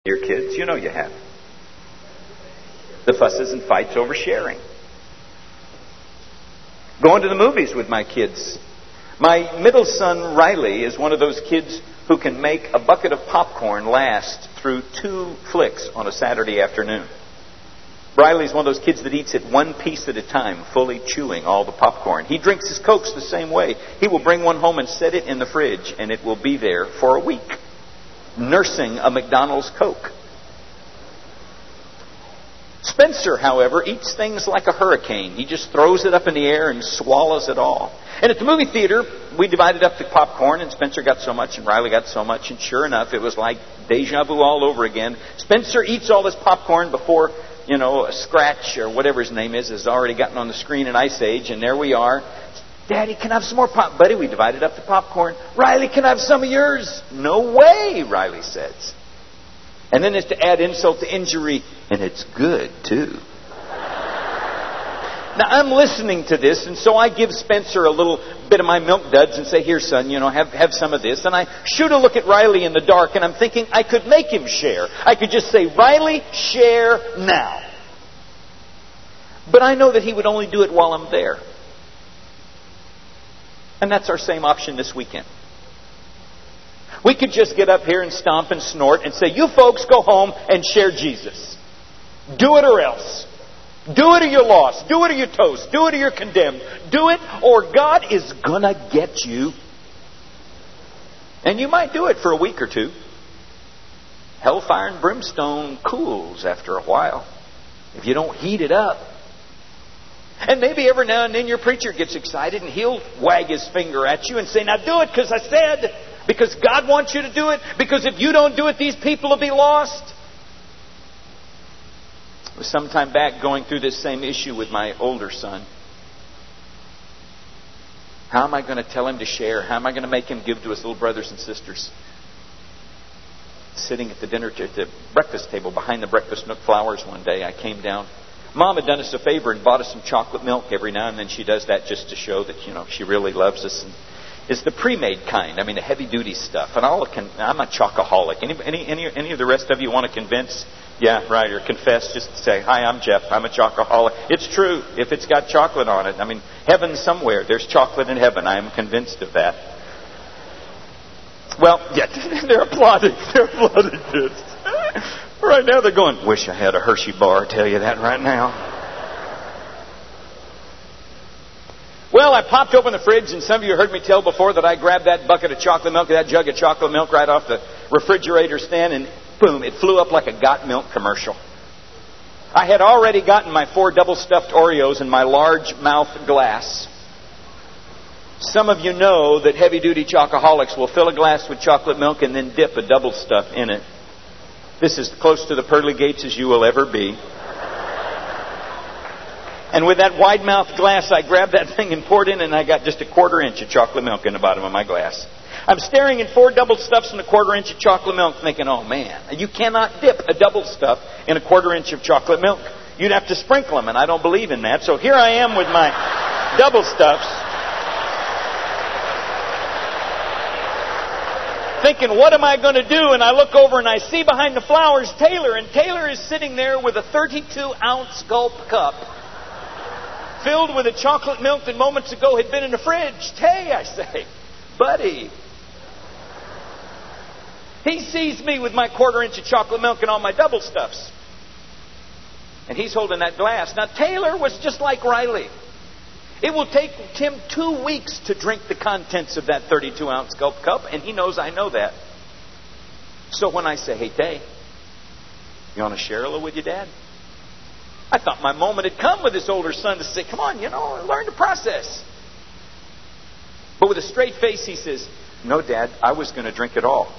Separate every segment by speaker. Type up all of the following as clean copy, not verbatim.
Speaker 1: Your kids, you know you have. The fusses and fights over sharing. Going to the movies with my kids. My middle son, Riley, is one of those kids who can make a bucket of popcorn last through 2 flicks on a Saturday afternoon. Riley's one of those kids that eats it one piece at a time, fully chewing all the popcorn. He drinks his Cokes the same way. He will bring one home and set it in the fridge, and it will be there for a week, nursing a McDonald's Coke. Spencer, however, eats things like a hurricane. He just throws it up in the air and swallows it all. And at the movie theater, we divided up the popcorn, and Spencer got so much and Riley got so much. And sure enough, it was like deja vu all over again. Spencer eats all this popcorn before, a Scratch or whatever his name is has already gotten on the screen in Ice Age. And there we are. Daddy, can I have some more pop? Buddy, we divided up the popcorn. Riley, can I have some of yours? No way, Riley says. And then it's to add insult to injury, and it's good, too. Now, I'm listening to this, and so I give Spencer a little bit of my Milk Duds and say, here, son, have some of this. And I shoot a look at Riley in the dark, and I'm thinking I could make him share. I could just say, Riley, share now. But I know that he would only do it while I'm there. And that's our same option this weekend. We could just get up here and stomp and snort and say, you folks go home and share Jesus. Do it or else. Do it or you're lost. Do it or you're toast. Do it or you're condemned. Do it or God is going to get you. And you might do it for a week or two. Hellfire and brimstone cools after a while if you don't heat it up. And maybe every now and then your preacher gets excited and he'll wag his finger at you and say, now do it because I said. Because God wants you to do it. Because if you don't do it, these people will be lost. I was some time back going through this same issue with my older son. How am I going to tell him to share? How am I going to make him give to his little brothers and sisters? Sitting at the breakfast table behind the Breakfast Nook Flowers one day, I came down. Mom had done us a favor and bought us some chocolate milk. Every now and then she does that just to show that, she really loves us. And it's the pre-made kind. I mean, the heavy-duty stuff. And I'm a chocoholic. Any of the rest of you want to convince? Yeah, right. Or confess. Just say, hi, I'm Jeff. I'm a chocoholic. It's true. If it's got chocolate on it. I mean, heaven somewhere. There's chocolate in heaven. I am convinced of that. Well, yeah, they're applauding. They're applauding, kids. Right now they're going, wish I had a Hershey bar. I tell you that right now. Well, I popped open the fridge, and some of you heard me tell before that I grabbed that bucket of chocolate milk, that jug of chocolate milk right off the refrigerator stand, and boom, it flew up like a Got Milk commercial. I had already gotten my 4 double-stuffed Oreos in my large-mouth glass. Some of you know that heavy-duty chocoholics will fill a glass with chocolate milk and then dip a double stuff in it. This is close to the pearly gates as you will ever be. And with that wide-mouthed glass, I grabbed that thing and poured in, and I got just a 1/4 inch of chocolate milk in the bottom of my glass. I'm staring at 4 double stuffs and a 1/4 inch of chocolate milk, thinking, oh man, you cannot dip a double stuff in a 1/4 inch of chocolate milk. You'd have to sprinkle them, and I don't believe in that. So here I am with my double stuffs, thinking, what am I going to do? And I look over and I see behind the flowers Taylor, and Taylor is sitting there with a 32-ounce gulp cup filled with a chocolate milk that moments ago had been in the fridge. Tay, I say, buddy. He sees me with my 1/4 inch of chocolate milk and all my double stuffs. And he's holding that glass. Now, Taylor was just like Riley. It will take him 2 weeks to drink the contents of that 32-ounce gulp cup, and he knows I know that. So when I say, hey, Tay, you want to share a little with your dad? I thought my moment had come with this older son to say, come on, learn the process. But with a straight face, he says, no, Dad, I was going to drink it all.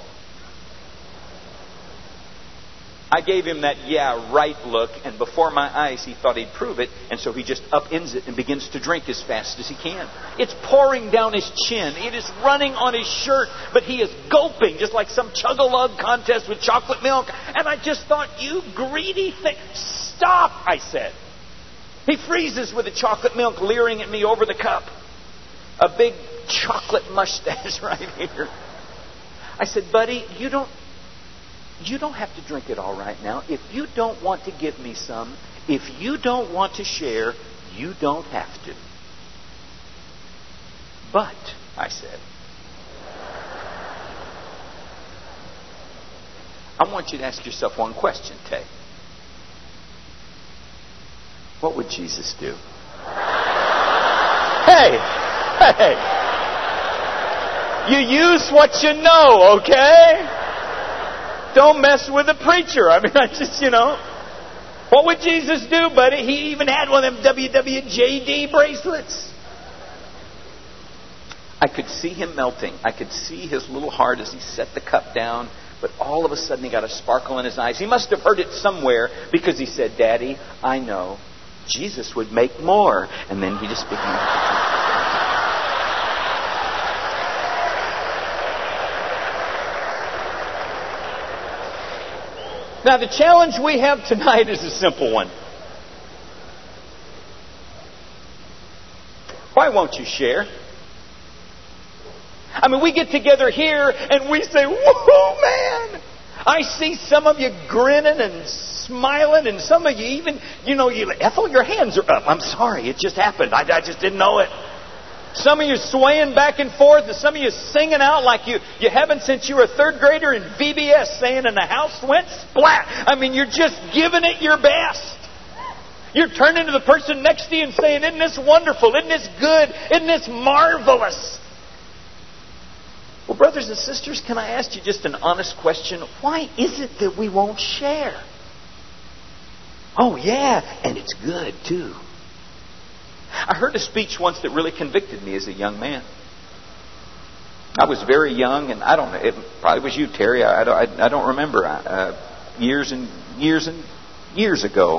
Speaker 1: I gave him that yeah, right look, and before my eyes, he thought he'd prove it, and so he just upends it and begins to drink as fast as he can. It's pouring down his chin. It is running on his shirt, but he is gulping, just like some chug-a-lug contest with chocolate milk. And I just thought, you greedy thing. Stop, I said. He freezes with the chocolate milk, leering at me over the cup. A big chocolate mustache right here. I said, buddy, you don't You don't have to drink it all right now. If you don't want to give me some, if you don't want to share, you don't have to. But, I said, I want you to ask yourself one question, Tay. What would Jesus do? Hey! You use what you know, okay? Don't mess with the preacher. I mean, what would Jesus do, buddy? He even had one of them WWJD bracelets. I could see him melting. I could see his little heart as he set the cup down. But all of a sudden he got a sparkle in his eyes. He must have heard it somewhere because he said, Daddy, I know Jesus would make more. And then he just began to drink. Now, the challenge we have tonight is a simple one. Why won't you share? I mean, we get together here and we say, whoa, man! I see some of you grinning and smiling, and some of you even, Ethel, your hands are up. I'm sorry, it just happened. I just didn't know it. Some of you swaying back and forth, and some of you singing out like you haven't since you were a third grader in VBS, saying, and the house went splat. I mean, you're just giving it your best. You're turning to the person next to you and saying, isn't this wonderful? Isn't this good? Isn't this marvelous? Well, brothers and sisters, can I ask you just an honest question? Why is it that we won't share? Oh, yeah, and it's good, too. I heard a speech once that really convicted me as a young man. I was very young, and I don't know, it probably was you, Terry. I don't remember. Years and years and years ago.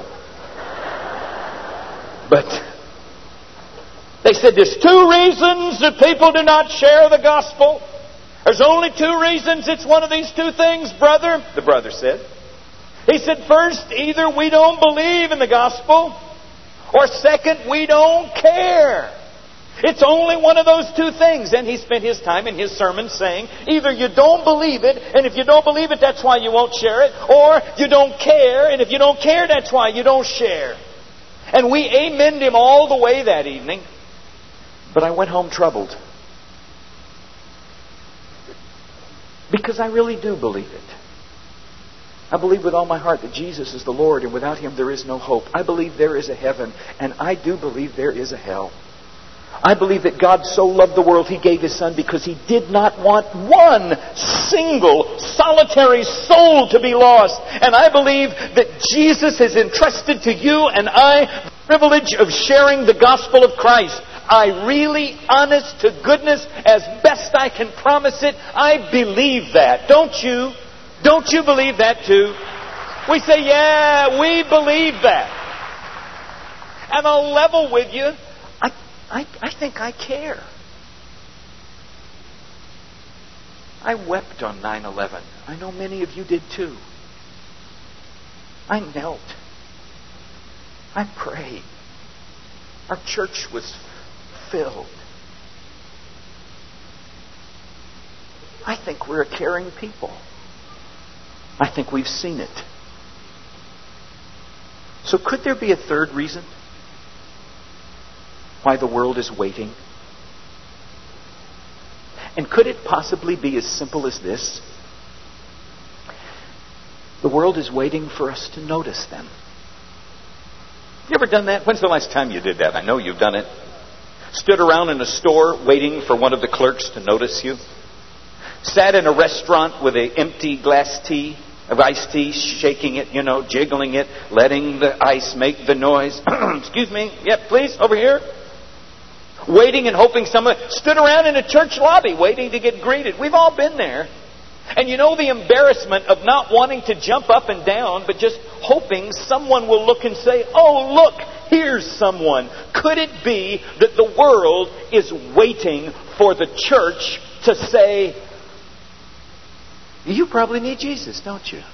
Speaker 1: But they said there's 2 reasons that people do not share the gospel. There's only 2 reasons. It's one of these 2 things, brother, the brother said. He said, first, either we don't believe in the gospel, or second, we don't care. It's only one of those 2 things. And he spent his time in his sermon saying, either you don't believe it, and if you don't believe it, that's why you won't share it, or you don't care, and if you don't care, that's why you don't share. And we amened him all the way that evening. But I went home troubled. Because I really do believe it. I believe with all my heart that Jesus is the Lord, and without Him there is no hope. I believe there is a heaven, and I do believe there is a hell. I believe that God so loved the world He gave His Son because He did not want one single solitary soul to be lost. And I believe that Jesus has entrusted to you and I the privilege of sharing the gospel of Christ. I really, honest to goodness, as best I can promise it, I believe that. Don't you? Don't you believe that too? We say, yeah, we believe that. And I'll level with you. I think I care. I wept on 9/11. I know many of you did too. I knelt. I prayed. Our church was filled. I think we're a caring people. I think we've seen it. So could there be a third reason why the world is waiting? And could it possibly be as simple as this? The world is waiting for us to notice them. You ever done that? When's the last time you did that? I know you've done it. Stood around in a store waiting for one of the clerks to notice you. Sat in a restaurant with an empty glass of iced tea, shaking it, jiggling it, letting the ice make the noise. Excuse me. Yep, please, over here. Waiting and hoping someone... Stood around in a church lobby waiting to get greeted. We've all been there. And you know the embarrassment of not wanting to jump up and down, but just hoping someone will look and say, oh, look, here's someone. Could it be that the world is waiting for the church to say, you probably need Jesus, don't you?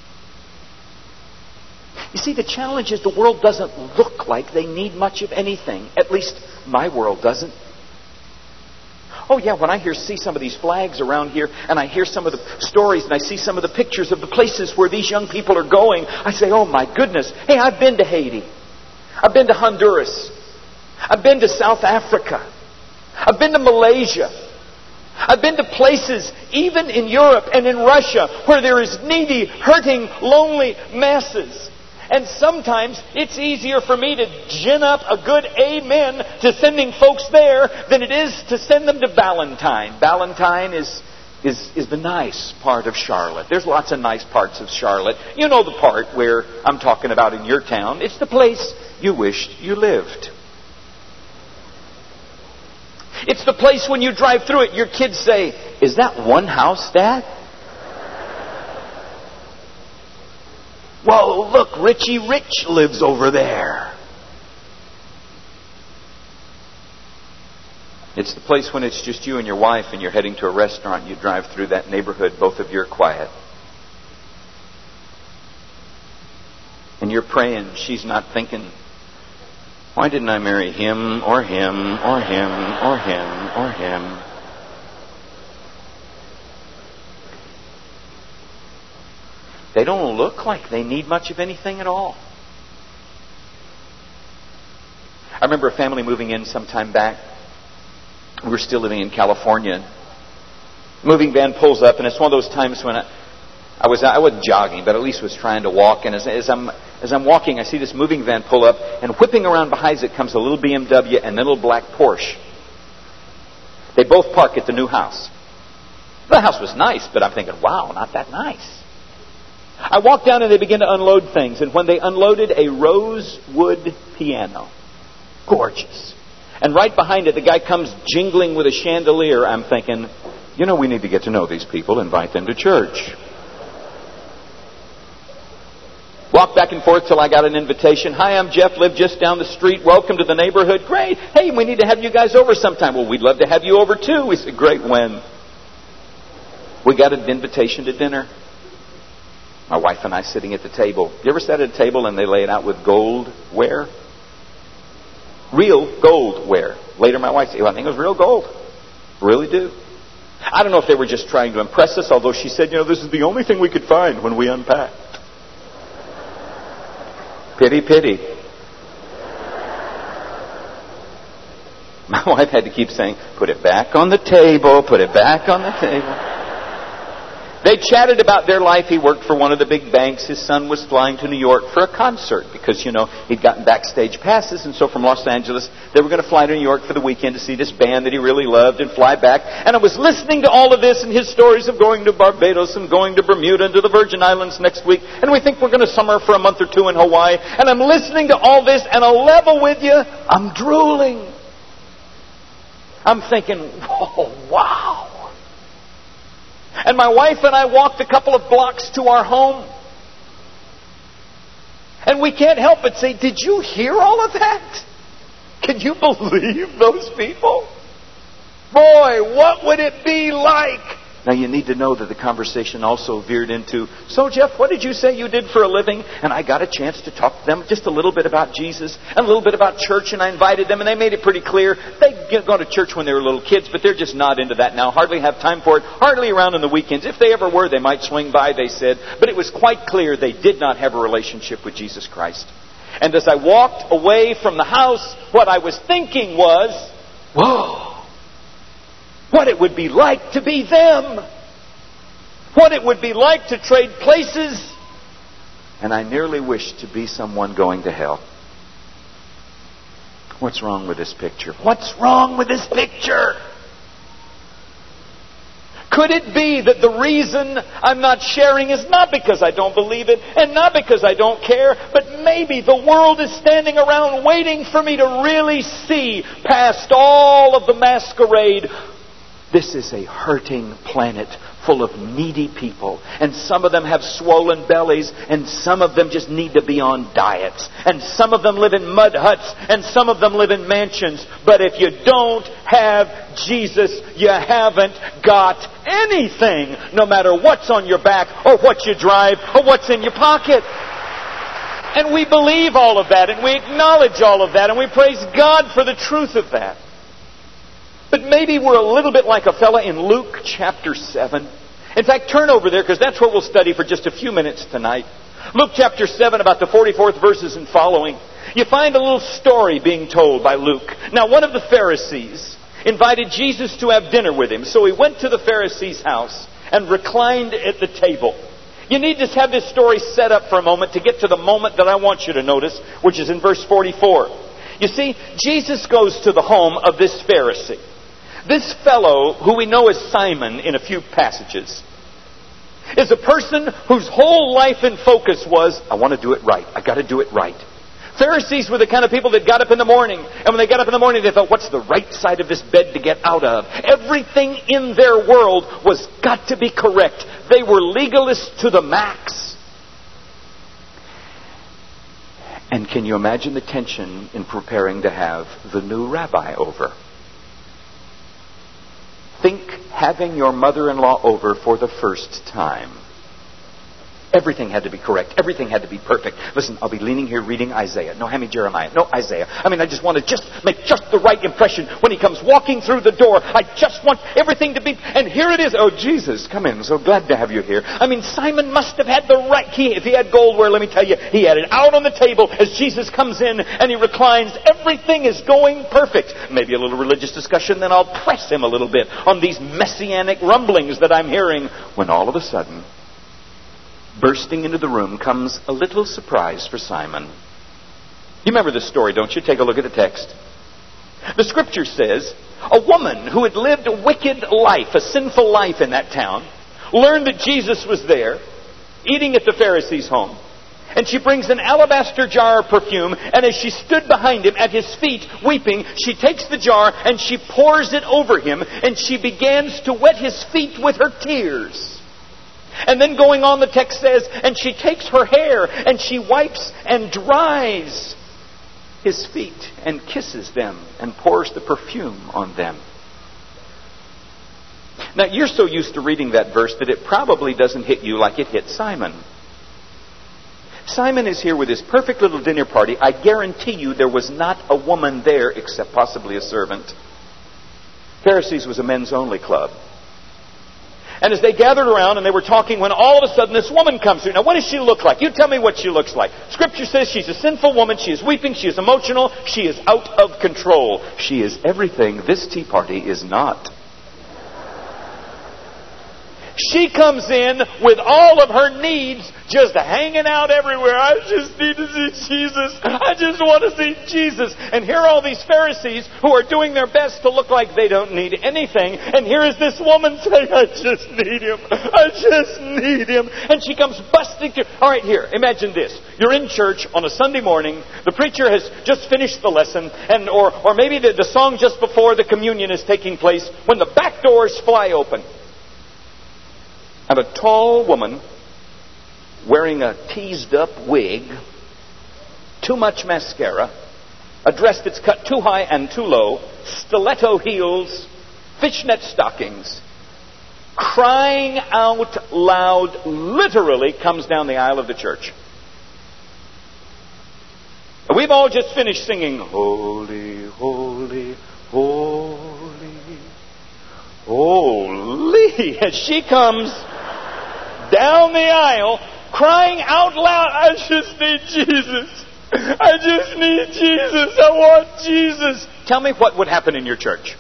Speaker 1: You see, the challenge is the world doesn't look like they need much of anything. At least my world doesn't. Oh yeah, when I see some of these flags around here, and I hear some of the stories, and I see some of the pictures of the places where these young people are going, I say, oh my goodness. Hey, I've been to Haiti. I've been to Honduras. I've been to South Africa. I've been to Malaysia. I've been to places, even in Europe and in Russia, where there is needy, hurting, lonely masses. And sometimes it's easier for me to gin up a good amen to sending folks there than it is to send them to Ballantyne. Ballantyne is the nice part of Charlotte. There's lots of nice parts of Charlotte. You know the part where I'm talking about in your town. It's the place you wished you lived. It's the place when you drive through it, your kids say, is that one house, Dad? Whoa, look, Richie Rich lives over there. It's the place when it's just you and your wife and you're heading to a restaurant. You drive through that neighborhood, both of you are quiet. And you're praying. She's not thinking, why didn't I marry him or him or him or him or him? They don't look like they need much of anything at all. I remember a family moving in some time back. We were still living in California. Moving van pulls up, and it's one of those times when I wasn't jogging, but at least was trying to walk. And as I'm walking, I see this moving van pull up, and whipping around behind it comes a little BMW and a little black Porsche. They both park at the new house. The house was nice, but I'm thinking, wow, not that nice. I walked down and they began to unload things. And when they unloaded a rosewood piano, gorgeous. And right behind it, the guy comes jingling with a chandelier. I'm thinking, we need to get to know these people, invite them to church. Walked back and forth till I got an invitation. Hi, I'm Jeff, live just down the street. Welcome to the neighborhood. Great. Hey, we need to have you guys over sometime. Well, we'd love to have you over too. We said, great, when? We got an invitation to dinner. My wife and I sitting at the table. You ever sat at a table and they lay it out with gold ware? Real gold ware. Later my wife said, I think it was real gold. Really do. I don't know if they were just trying to impress us, although she said, this is the only thing we could find when we unpacked. Pity, pity. My wife had to keep saying, put it back on the table, put it back on the table. They chatted about their life. He worked for one of the big banks. His son was flying to New York for a concert because, he'd gotten backstage passes. And so from Los Angeles, they were going to fly to New York for the weekend to see this band that he really loved and fly back. And I was listening to all of this and his stories of going to Barbados and going to Bermuda and to the Virgin Islands next week. And we think we're going to summer for a month or two in Hawaii. And I'm listening to all this, and I'll level with you, I'm drooling. I'm thinking, oh, wow. And my wife and I walked a couple of blocks to our home. And we can't help but say, did you hear all of that? Can you believe those people? Boy, what would it be like? Now you need to know that the conversation also veered into, so Jeff, what did you say you did for a living? And I got a chance to talk to them just a little bit about Jesus and a little bit about church, and I invited them, and they made it pretty clear. They go to church when they were little kids, but they're just not into that now. Hardly have time for it. Hardly around on the weekends. If they ever were, they might swing by, they said. But it was quite clear they did not have a relationship with Jesus Christ. And as I walked away from the house, what I was thinking was, whoa! What it would be like to be them. What it would be like to trade places. And I nearly wished to be someone going to hell. What's wrong with this picture? What's wrong with this picture? Could it be that the reason I'm not sharing is not because I don't believe it and not because I don't care, but maybe the world is standing around waiting for me to really see past all of the masquerade. This is a hurting planet full of needy people. And some of them have swollen bellies. And some of them just need to be on diets. And some of them live in mud huts. And some of them live in mansions. But if you don't have Jesus, you haven't got anything. No matter what's on your back or what you drive or what's in your pocket. And we believe all of that. And we acknowledge all of that. And we praise God for the truth of that. But maybe we're a little bit like a fella in Luke chapter 7. In fact, turn over there because that's what we'll study for just a few minutes tonight. Luke chapter 7, about the 44th verses and following. You find a little story being told by Luke. Now, one of the Pharisees invited Jesus to have dinner with him. So he went to the Pharisee's house and reclined at the table. You need to have this story set up for a moment to get to the moment that I want you to notice, which is in verse 44. You see, Jesus goes to the home of this Pharisee. This fellow, who we know as Simon in a few passages, is a person whose whole life and focus was, I want to do it right. I got to do it right. Pharisees were the kind of people that got up in the morning, and when they got up in the morning, they thought, what's the right side of this bed to get out of? Everything in their world was got to be correct. They were legalists to the max. And can you imagine the tension in preparing to have the new rabbi over? Think having your mother-in-law over for the first time. Everything had to be correct. Everything had to be perfect. Listen, I'll be leaning here reading Isaiah. No, hand me Jeremiah. No, Isaiah. I just want to make just the right impression when he comes walking through the door. I just want everything to be... And here it is. Oh, Jesus, come in. So glad to have you here. Simon must have had the right... If he had goldware, let me tell you, he had it out on the table as Jesus comes in and he reclines. Everything is going perfect. Maybe a little religious discussion, then I'll press him a little bit on these messianic rumblings that I'm hearing. When all of a sudden, bursting into the room comes a little surprise for Simon. You remember this story, don't you? Take a look at the text. The scripture says, a woman who had lived a wicked life, a sinful life in that town, learned that Jesus was there, eating at the Pharisee's home. And she brings an alabaster jar of perfume, and as she stood behind him at his feet, weeping, she takes the jar and she pours it over him, and she begins to wet his feet with her tears. And then going on, the text says, and she takes her hair and she wipes and dries his feet and kisses them and pours the perfume on them. Now, you're so used to reading that verse that it probably doesn't hit you like it hit Simon. Simon is here with his perfect little dinner party. I guarantee you there was not a woman there except possibly a servant. Pharisees was a men's only club. And as they gathered around and they were talking, when all of a sudden this woman comes through. Now, what does she look like? You tell me what she looks like. Scripture says she's a sinful woman. She is weeping. She is emotional. She is out of control. She is everything this tea party is not. She comes in with all of her needs just hanging out everywhere. I just need to see Jesus. I just want to see Jesus. And here are all these Pharisees who are doing their best to look like they don't need anything. And here is this woman saying, I just need him. I just need him. And she comes busting through. All right, here, imagine this. You're in church on a Sunday morning. The preacher has just finished the lesson. Or maybe the song just before the communion is taking place. When the back doors fly open. And a tall woman wearing a teased up wig, too much mascara, a dress that's cut too high and too low, stiletto heels, fishnet stockings, crying out loud, literally comes down the aisle of the church. We've all just finished singing, Holy, Holy, Holy, Holy, as she comes down the aisle, crying out loud, I just need Jesus. I just need Jesus. I want Jesus. Tell me what would happen in your church.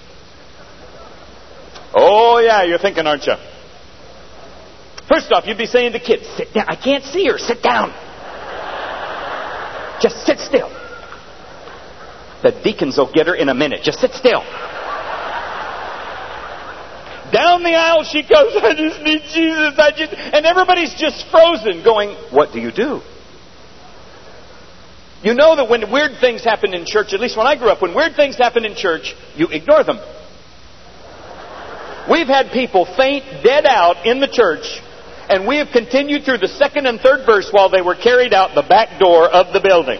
Speaker 1: Oh, yeah, you're thinking, aren't you? First off, you'd be saying to kids, sit down. I can't see her. Sit down. Just sit still. The deacons will get her in a minute. Just sit still. Down the aisle she goes, I just need Jesus. And everybody's just frozen going, what do you do? You know that when weird things happen in church, at least when I grew up, when weird things happen in church, you ignore them. We've had people faint dead out in the church, and we have continued through the second and third verse while they were carried out the back door of the building.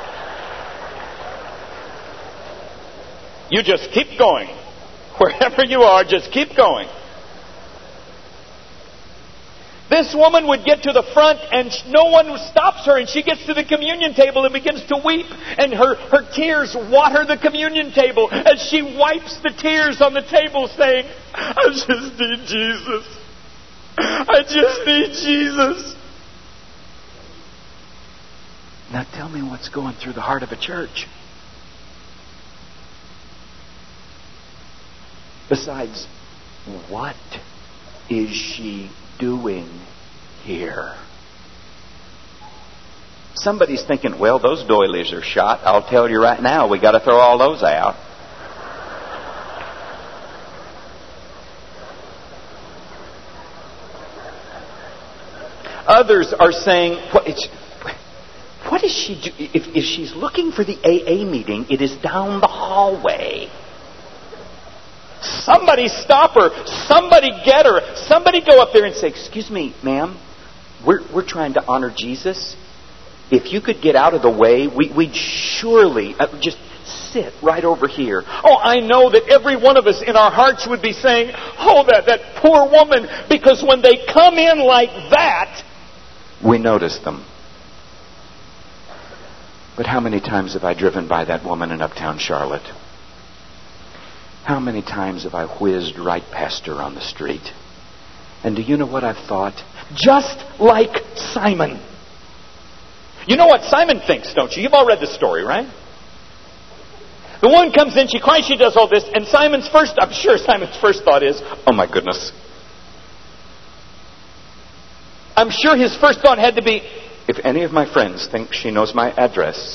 Speaker 1: You just keep going. Wherever you are, just keep going. This woman would get to the front and no one stops her, and she gets to the communion table and begins to weep, and her tears water the communion table as she wipes the tears on the table, saying, I just need Jesus. I just need Jesus. Now tell me what's going through the heart of a church. Besides, what is she doing here? Somebody's thinking, well, those doilies are shot. I'll tell you right now, we got to throw all those out. Others are saying, what is she do? If she's looking for the AA meeting, it is down the hallway. Somebody stop her. Somebody get her. Somebody go up there and say, excuse me, ma'am, we're trying to honor Jesus. If you could get out of the way, we'd surely just sit right over here. Oh, I know that every one of us in our hearts would be saying, oh, that poor woman, because when they come in like that, we notice them. But how many times have I driven by that woman in uptown Charlotte? How many times have I whizzed right past her on the street? And do you know what I've thought? Just like Simon. You know what Simon thinks, don't you? You've all read the story, right? The woman comes in, she cries, she does all this, and I'm sure Simon's first thought is, oh my goodness. I'm sure his first thought had to be, if any of my friends think she knows my address,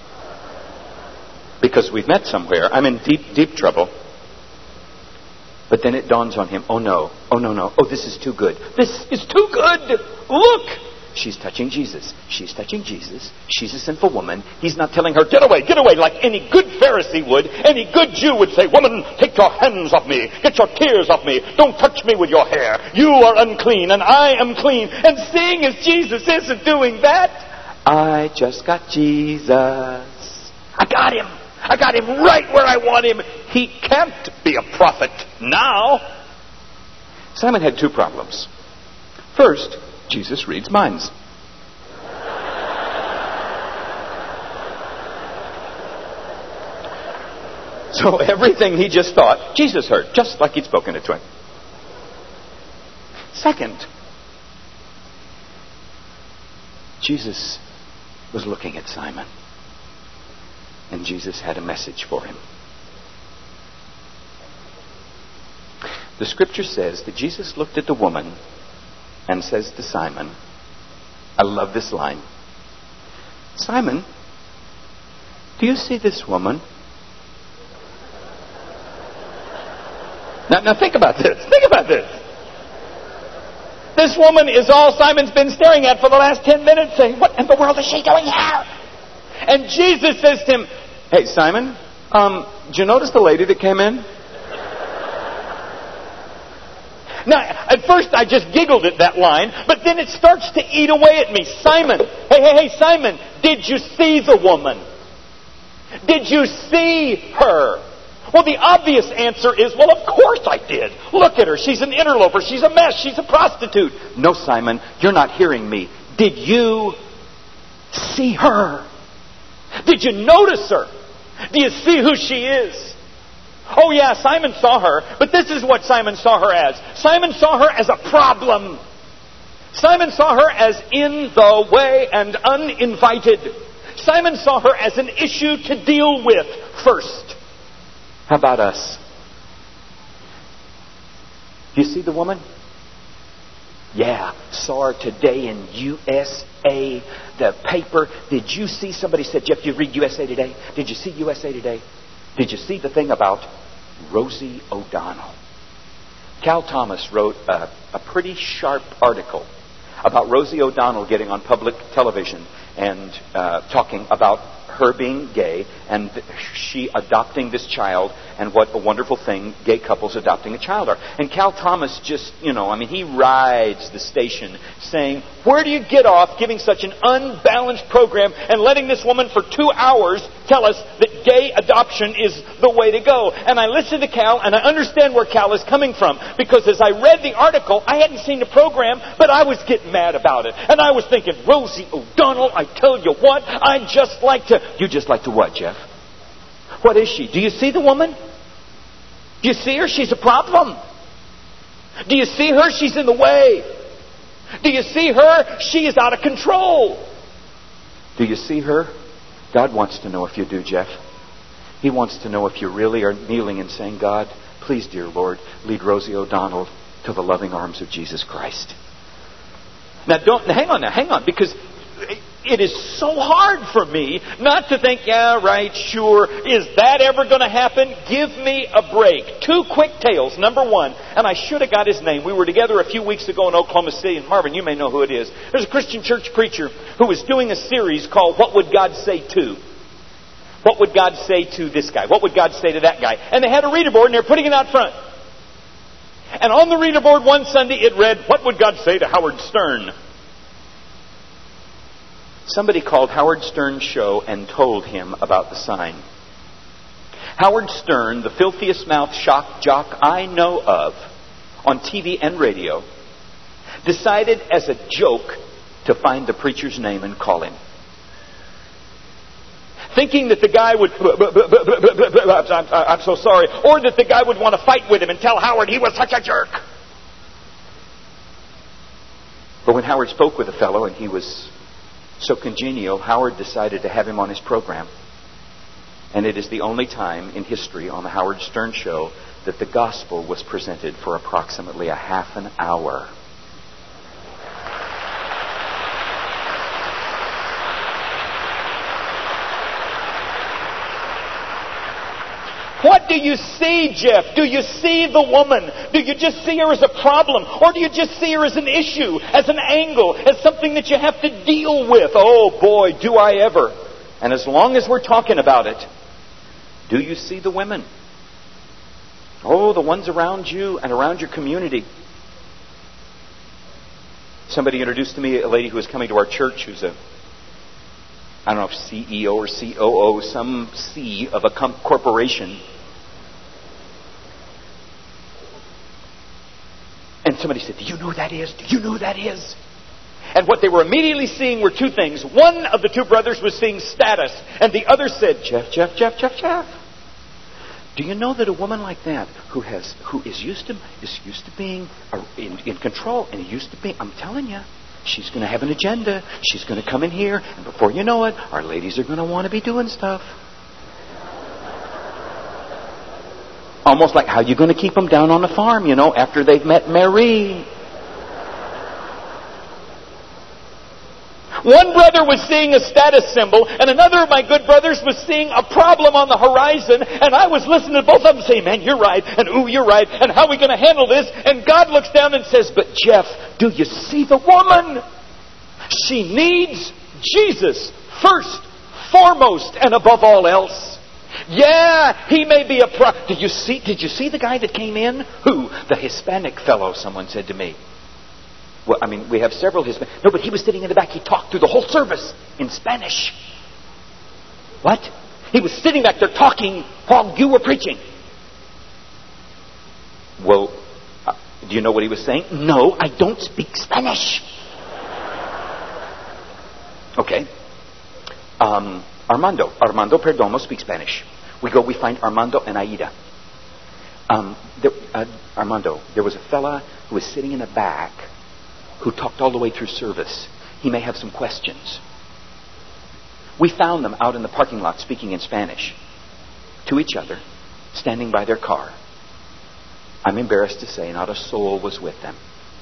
Speaker 1: because we've met somewhere, I'm in deep, deep trouble. But then it dawns on him, oh no, this is too good. This is too good. Look, she's touching Jesus. She's touching Jesus. She's a sinful woman. He's not telling her, get away, like any good Pharisee would. Any good Jew would say, woman, take your hands off me. Get your tears off me. Don't touch me with your hair. You are unclean and I am clean. And seeing as Jesus isn't doing that, I just got Jesus. I got him. I got him right where I want him. He can't be a prophet now. Simon had two problems. First, Jesus reads minds. So everything he just thought, Jesus heard, just like he'd spoken it to him. Second, Jesus was looking at Simon. And Jesus had a message for him. The scripture says that Jesus looked at the woman and says to Simon, I love this line, Simon, do you see this woman? Now think about this. Think about this. This woman is all Simon's been staring at for the last 10 minutes, saying, what in the world is she doing here? And Jesus says to him, hey, Simon, did you notice the lady that came in? Now, at first I just giggled at that line, but then it starts to eat away at me. Simon, hey, Simon, did you see the woman? Did you see her? Well, the obvious answer is, well, of course I did. Look at her. She's an interloper. She's a mess. She's a prostitute. No, Simon, you're not hearing me. Did you see her? Did you notice her? Do you see who she is? Oh yeah, Simon saw her, but this is what Simon saw her as. Simon saw her as a problem. Simon saw her as in the way and uninvited. Simon saw her as an issue to deal with first. How about us? Do you see the woman? Yeah, saw her today in USA, the paper. Did you see, somebody said, Jeff, you read USA Today? Did you see USA Today? Did you see the thing about Rosie O'Donnell? Cal Thomas wrote a pretty sharp article about Rosie O'Donnell getting on public television and talking about her being gay and she adopting this child and what a wonderful thing gay couples adopting a child are. And Cal Thomas just, he rides the station saying, where do you get off giving such an unbalanced program and letting this woman for 2 hours tell us that gay adoption is the way to go? And I listened to Cal and I understand where Cal is coming from, because as I read the article, I hadn't seen the program, but I was getting mad about it. And I was thinking, Rosie O'Donnell, I tell you what, I'd just like to... You just like to what, Jeff? What is she? Do you see the woman? Do you see her? She's a problem. Do you see her? She's in the way. Do you see her? She is out of control. Do you see her? God wants to know if you do, Jeff. He wants to know if you really are kneeling and saying, God, please, dear Lord, lead Rosie O'Donnell to the loving arms of Jesus Christ. Now, hang on, because it is so hard for me not to think, yeah, right, sure. Is that ever going to happen? Give me a break. 2 quick tales. Number one, and I should have got his name. We were together a few weeks ago in Oklahoma City, and Marvin, you may know who it is. There's a Christian church preacher who was doing a series called What Would God Say To? What would God say to this guy? What would God say to that guy? And they had a reader board, and they're putting it out front. And on the reader board one Sunday, it read, what would God say to Howard Stern? Somebody called Howard Stern's show and told him about the sign. Howard Stern, the filthiest mouth shock jock I know of on TV and radio, decided as a joke to find the preacher's name and call him. Thinking that the guy would, I'm so sorry, or that the guy would want to fight with him and tell Howard he was such a jerk. But when Howard spoke with the fellow and he was so congenial, Howard decided to have him on his program. And it is the only time in history on the Howard Stern show that the gospel was presented for approximately a half an hour. What do you see, Jeff? Do you see the woman? Do you just see her as a problem? Or do you just see her as an issue, as an angle, as something that you have to deal with? Oh boy, do I ever. And as long as we're talking about it, do you see the women? Oh, the ones around you and around your community. Somebody introduced to me a lady who was coming to our church who's I don't know if CEO or COO, some C of a corporation. And somebody said, do you know who that is? Do you know who that is? And what they were immediately seeing were 2 things. One of the 2 brothers was seeing status, and the other said, Jeff. Do you know that a woman like that who is used to being in control and used to be, I'm telling you, she's going to have an agenda. She's going to come in here, and before you know it, our ladies are going to want to be doing stuff. Almost like how you going to keep them down on the farm, after they've met Mary. One brother was seeing a status symbol, and another of my good brothers was seeing a problem on the horizon, and I was listening to both of them say, man, you're right, and ooh, you're right, and how are we going to handle this? And God looks down and says, but Jeff, do you see the woman? She needs Jesus first, foremost, and above all else. Yeah, he may be a Did you see the guy that came in? Who? The Hispanic fellow, someone said to me. Well, we have several Hispanic. No, but he was sitting in the back. He talked through the whole service in Spanish. What? He was sitting back there talking while you were preaching. Well, do you know what he was saying? No, I don't speak Spanish. Okay. Armando Perdomo speaks Spanish. We find Armando and Aida. Armando, there was a fella who was sitting in the back who talked all the way through service. He may have some questions. We found them out in the parking lot speaking in Spanish to each other, standing by their car. I'm embarrassed to say not a soul was with them.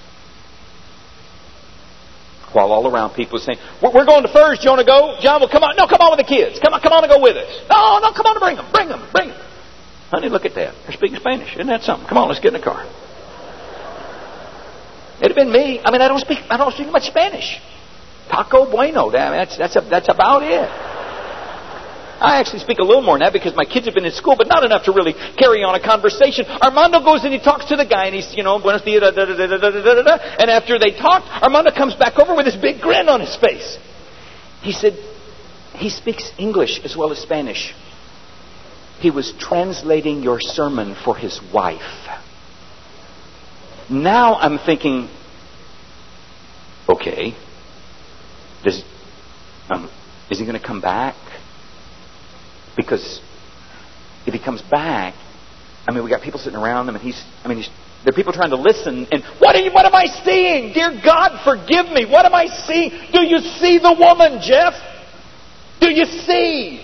Speaker 1: While all around people were saying, we're going to Furs, do you want to go? John, well, come on. No, come on with the kids. Come on and go with us. No, come on and bring them. Honey, look at that. They're speaking Spanish. Isn't that something? Come on, let's get in the car. It'd have been me. I mean, I don't speak much Spanish. Taco bueno. That's about it. I actually speak a little more than that because my kids have been in school, but not enough to really carry on a conversation. Armando goes and he talks to the guy, and he's, buenos dias, da, da, da, da, da, da, da. And after they talk, Armando comes back over with this big grin on his face. He said, he speaks English as well as Spanish. He was translating your sermon for his wife. Now I'm thinking, okay, is he going to come back? Because if he comes back, I mean, we got people sitting around him, and there are people trying to listen. And what am I seeing? Dear God, forgive me. What am I seeing? Do you see the woman, Jeff? Do you see?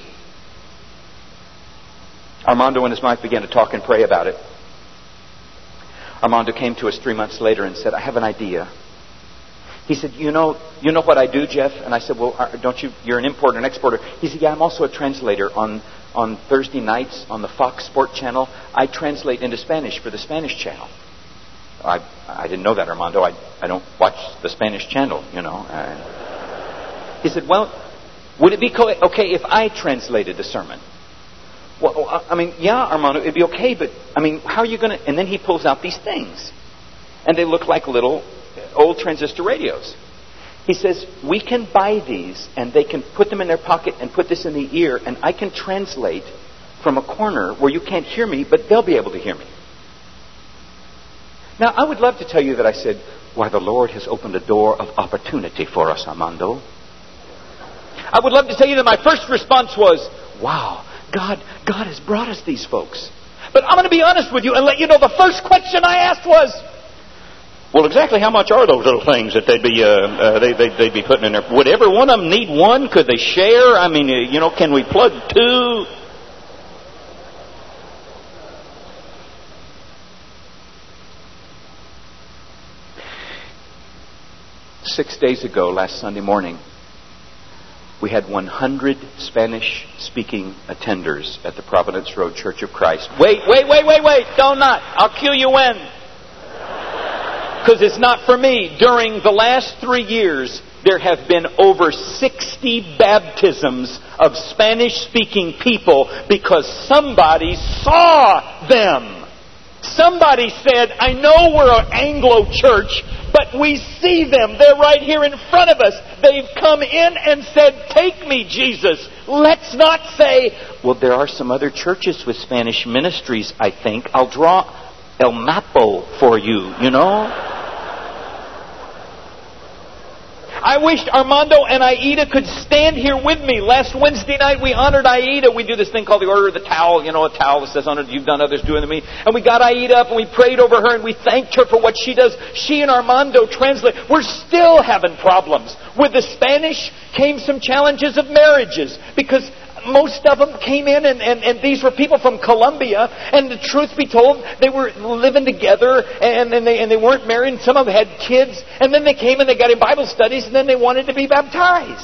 Speaker 1: Armando and his wife began to talk and pray about it. Armando came to us 3 months later and said, I have an idea. He said, you know what I do, Jeff? And I said, well, don't you? You're an importer and exporter. He said, yeah, I'm also a translator on Thursday nights on the Fox Sport channel. I translate into Spanish for the Spanish channel. I didn't know that, Armando. I don't watch the Spanish channel, He said, well, would it be okay if I translated the sermon? Well, I mean, yeah, Armando, it'd be okay, but, I mean, how are you going to... And then he pulls out these things. And they look like little old transistor radios. He says, we can buy these, and they can put them in their pocket and put this in the ear, and I can translate from a corner where you can't hear me, but they'll be able to hear me. Now, I would love to tell you that I said, why, the Lord has opened a door of opportunity for us, Armando. I would love to tell you that my first response was, wow, God has brought us these folks. But I'm going to be honest with you and let you know the first question I asked was, well, exactly how much are those little things that they'd be putting in there? Would every one of them need one? Could they share? I mean, can we plug two? Six days ago, last Sunday morning, we had 100 Spanish-speaking attenders at the Providence Road Church of Christ. Wait. Don't not. I'll cue you in. Because it's not for me. During the last 3 years, there have been over 60 baptisms of Spanish-speaking people because somebody saw them. Somebody said, I know we're an Anglo church, but we see them. They're right here in front of us. They've come in and said, take me, Jesus. Let's not say, well, there are some other churches with Spanish ministries, I think. I'll draw El Mapo for you, I wished Armando and Aida could stand here with me. Last Wednesday night we honored Aida. We do this thing called the Order of the Towel. A towel that says, honored you've done, others do unto me. And we got Aida up and we prayed over her and we thanked her for what she does. She and Armando translate. We're still having problems. With the Spanish came some challenges of marriages because most of them came in and these were people from Colombia, and the truth be told, they were living together and they weren't married, and some of them had kids, and then they came and they got in Bible studies, and then they wanted to be baptized.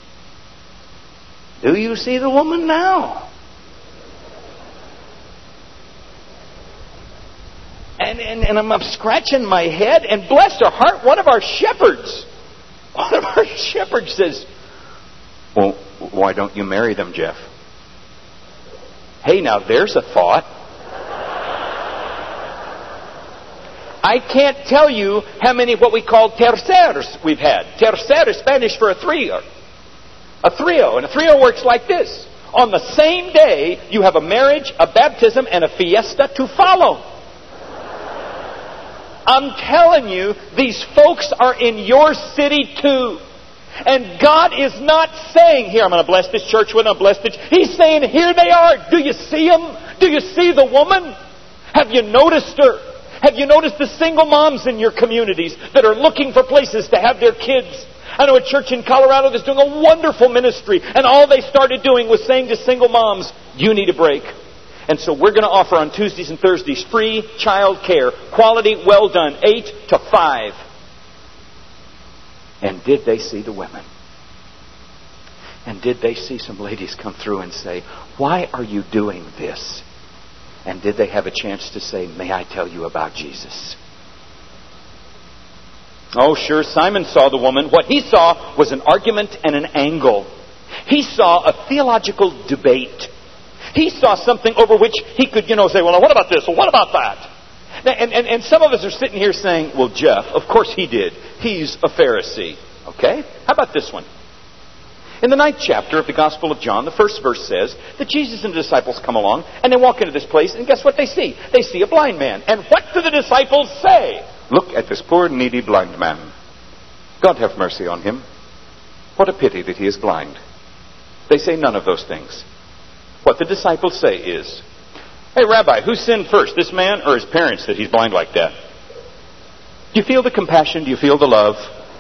Speaker 1: Do you see the woman now? And I'm scratching my head, and bless her heart, one of our shepherds says, well, why don't you marry them, Jeff? Hey, now there's a thought. I can't tell you how many what we call terceros we've had. Tercer is Spanish for a trio. A trio. And a trio works like this. On the same day, you have a marriage, a baptism, and a fiesta to follow. I'm telling you, these folks are in your city too. And God is not saying, here, I'm going to bless this church with, I'm going to bless this. He's saying, here they are. Do you see them? Do you see the woman? Have you noticed her? Have you noticed the single moms in your communities that are looking for places to have their kids? I know a church in Colorado that's doing a wonderful ministry, and all they started doing was saying to single moms, you need a break. And so we're going to offer on Tuesdays and Thursdays free child care, quality, well done, 8 to 5. And did they see the women? And did they see some ladies come through and say, why are you doing this? And did they have a chance to say, may I tell you about Jesus? Oh, sure, Simon saw the woman. What he saw was an argument and an angle. He saw a theological debate. He saw something over which he could, say, well, what about this? Well, what about that? And some of us are sitting here saying, well, Jeff, of course he did. He's a Pharisee. Okay? How about this one? In the 9th chapter of the Gospel of John, the first verse says that Jesus and the disciples come along and they walk into this place, and guess what they see? They see a blind man. And what do the disciples say? Look at this poor, needy, blind man. God have mercy on him. What a pity that he is blind. They say none of those things. What the disciples say is, hey, Rabbi, who sinned first, this man or his parents, that he's blind like that? Do you feel the compassion? Do you feel the love?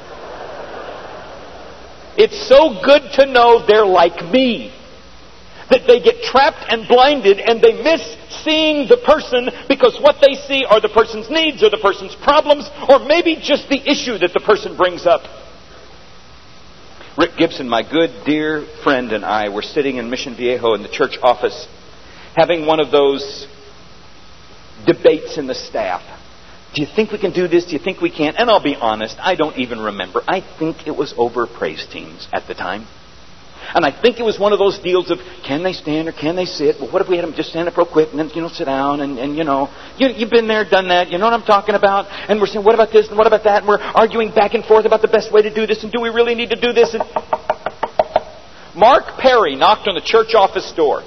Speaker 1: It's so good to know they're like me. That they get trapped and blinded and they miss seeing the person because what they see are the person's needs or the person's problems or maybe just the issue that the person brings up. Rick Gibson, my good dear friend, and I were sitting in Mission Viejo in the church office having one of those debates in the staff. Do you think we can do this? Do you think we can? And I'll be honest, I don't even remember. I think it was over praise teams at the time. And I think it was one of those deals of, can they stand or can they sit? Well, what if we had them just stand up real quick and then, sit down and you've been there, done that. You know what I'm talking about? And we're saying, what about this and what about that? And we're arguing back and forth about the best way to do this and do we really need to do this? And Mark Perry knocked on the church office door.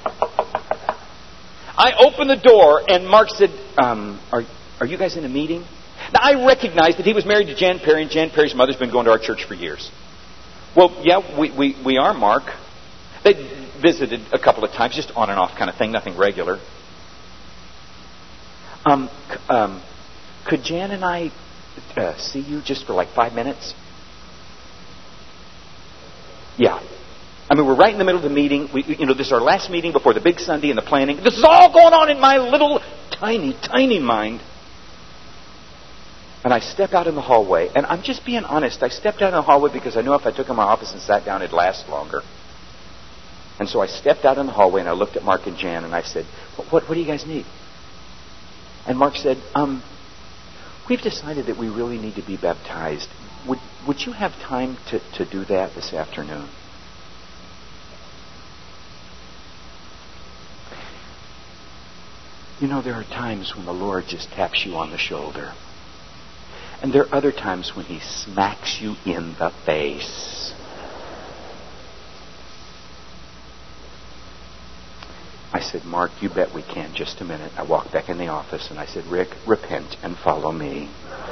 Speaker 1: I opened the door and Mark said, are you guys in a meeting? Now, I recognized that he was married to Jan Perry, and Jan Perry's mother's been going to our church for years. Well, yeah, we are, Mark. They visited a couple of times, just on and off kind of thing, nothing regular. Could Jan and I see you just for like 5 minutes? Yeah. I mean, we're right in the middle of the meeting. This is our last meeting before the big Sunday and the planning. This is all going on in my little, tiny mind. And I step out in the hallway, and I'm just being honest. I stepped out in the hallway because I knew if I took in my office and sat down, it'd last longer. And so I stepped out in the hallway, and I looked at Mark and Jan, and I said, what do you guys need? And Mark said, we've decided that we really need to be baptized. Would you have time to do that this afternoon? There are times when the Lord just taps you on the shoulder. And there are other times when He smacks you in the face. I said, Mark, you bet we can. Just a minute. I walked back in the office and I said, Rick, repent and follow me.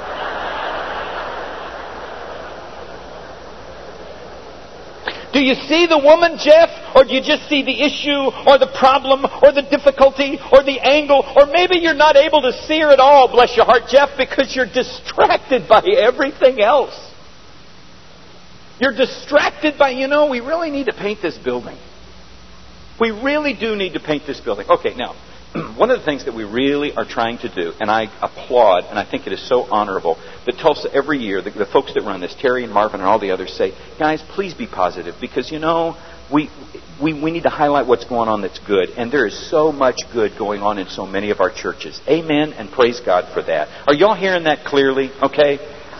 Speaker 1: Do you see the woman, Jeff? Or do you just see the issue or the problem or the difficulty or the angle? Or maybe you're not able to see her at all, bless your heart, Jeff, because you're distracted by everything else. You're distracted by, we really need to paint this building. We really do need to paint this building. Okay, now, one of the things that we really are trying to do, and I applaud, and I think it is so honorable, that Tulsa every year, the folks that run this, Terry and Marvin and all the others say, guys, please be positive, because, we need to highlight what's going on that's good, and there is so much good going on in so many of our churches. Amen, and praise God for that. Are y'all hearing that clearly? Okay?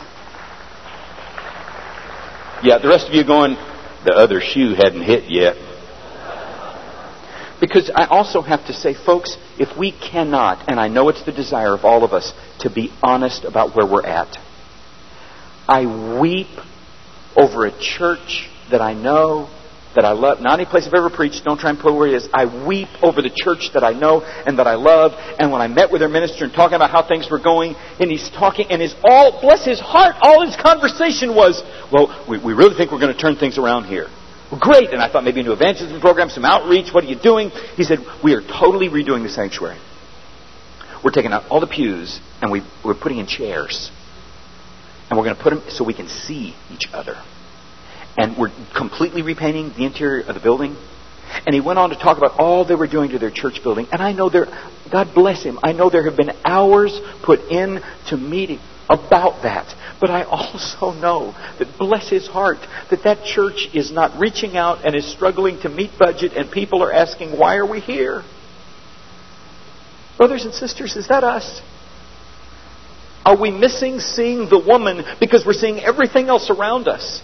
Speaker 1: Yeah, the rest of you going, the other shoe hadn't hit yet. Because I also have to say, folks, if we cannot, and I know it's the desire of all of us, to be honest about where we're at. I weep over a church that I know, that I love. Not any place I've ever preached. Don't try and put where it is. I weep over the church that I know and that I love. And when I met with their minister and talking about how things were going, and he's talking, and bless his heart, all his conversation was, well, we really think we're going to turn things around here. Well, great. And I thought maybe a new evangelism program, some outreach. What are you doing? He said, we are totally redoing the sanctuary. We're taking out all the pews and we're putting in chairs. And we're going to put them so we can see each other. And we're completely repainting the interior of the building. And he went on to talk about all they were doing to their church building. And I know God bless him, I know there have been hours put in to meeting about that. But I also know that, bless his heart, that church is not reaching out and is struggling to meet budget, and people are asking, why are we here? Brothers and sisters, is that us? Are we missing seeing the woman because we're seeing everything else around us?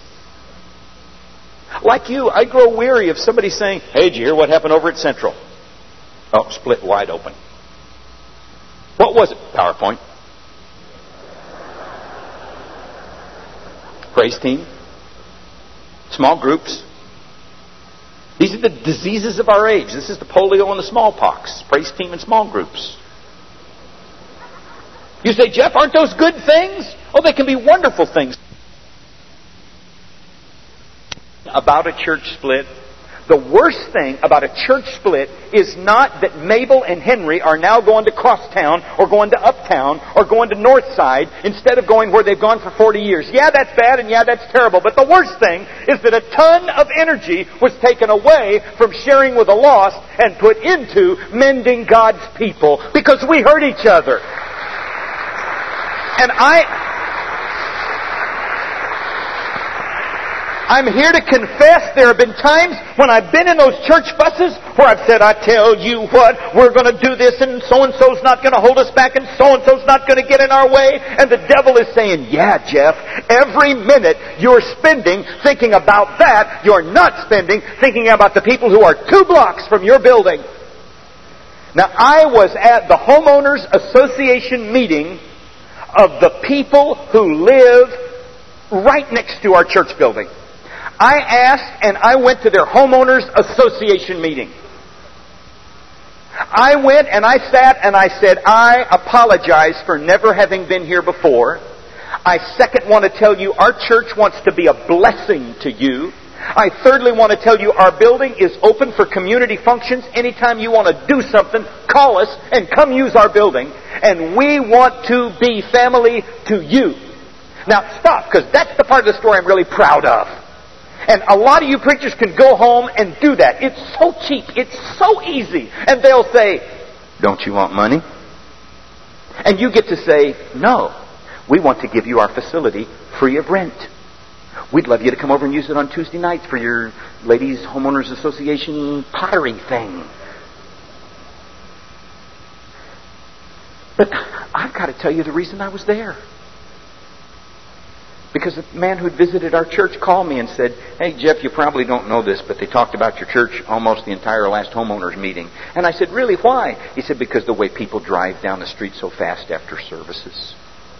Speaker 1: Like you, I grow weary of somebody saying, "Hey, did you hear what happened over at Central?" Oh, split wide open. What was it? PowerPoint. Praise team. Small groups. These are the diseases of our age. This is the polio and the smallpox. Praise team and small groups. You say, "Jeff, aren't those good things?" Oh, they can be wonderful things. About a church split, the worst thing about a church split is not that Mabel and Henry are now going to Crosstown or going to Uptown or going to Northside instead of going where they've gone for 40 years. Yeah, that's bad and yeah, that's terrible. But the worst thing is that a ton of energy was taken away from sharing with the lost and put into mending God's people because we hurt each other. And I'm here to confess there have been times when I've been in those church buses where I've said, "I tell you what, we're going to do this and so-and-so's not going to hold us back and so-and-so's not going to get in our way." And the devil is saying, "Yeah, Jeff, every minute you're spending thinking about that, you're not spending thinking about the people who are 2 blocks from your building." Now, I was at the Homeowners Association meeting of the people who live right next to our church building. I asked and I went to their Homeowners Association meeting. I went and I sat and I said, "I apologize for never having been here before. I second want to tell you our church wants to be a blessing to you. I thirdly want to tell you our building is open for community functions. Anytime you want to do something, call us and come use our building. And we want to be family to you." Now stop, because that's the part of the story I'm really proud of. And a lot of you preachers can go home and do that. It's so cheap. It's so easy. And they'll say, "Don't you want money?" And you get to say, "No, we want to give you our facility free of rent. We'd love you to come over and use it on Tuesday nights for your Ladies Homeowners Association pottery thing." But I've got to tell you the reason I was there. Because the man who'd visited our church called me and said, "Hey, Jeff, you probably don't know this, but they talked about your church almost the entire last homeowners meeting." And I said, "Really, why?" He said, "Because the way people drive down the street so fast after services."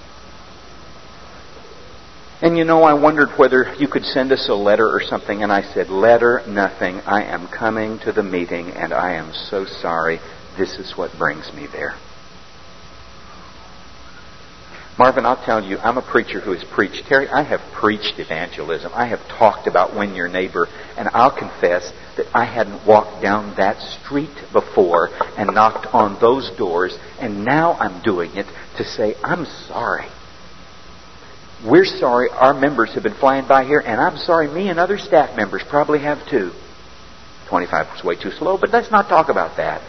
Speaker 1: And you know, I wondered whether you could send us a letter or something. And I said, "Letter, nothing. I am coming to the meeting and I am so sorry. This is what brings me there." Marvin, I'll tell you, I'm a preacher who has preached. Terry, I have preached evangelism. I have talked about win your neighbor. And I'll confess that I hadn't walked down that street before and knocked on those doors. And now I'm doing it to say, "I'm sorry. We're sorry our members have been flying by here, and I'm sorry me and other staff members probably have too." 25 was way too slow, but let's not talk about that.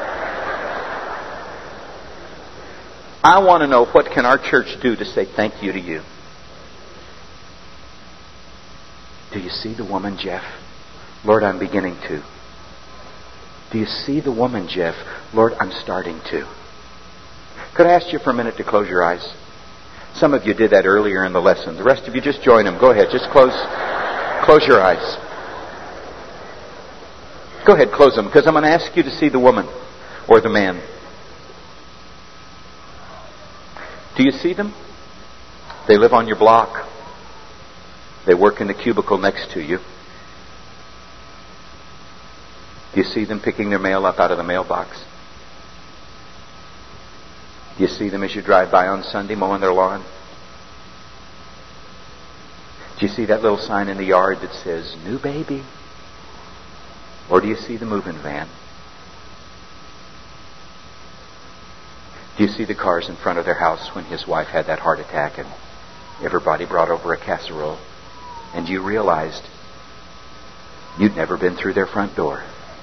Speaker 1: I want to know, what can our church do to say thank you to you? Do you see the woman, Jeff? Lord, I'm beginning to. Do you see the woman, Jeff? Lord, I'm starting to. Could I ask you for a minute to close your eyes? Some of you did that earlier in the lesson. The rest of you just join them. Go ahead. Just close your eyes. Go ahead, close them, because I'm going to ask you to see the woman or the man. Do you see them? They live on your block. They work in the cubicle next to you. Do you see them picking their mail up out of the mailbox? Do you see them as you drive by on Sunday mowing their lawn? Do you see that little sign in the yard that says, "New baby"? Or do you see the moving van? Do you see the cars in front of their house when his wife had that heart attack and everybody brought over a casserole? And you realized you'd never been through their front door.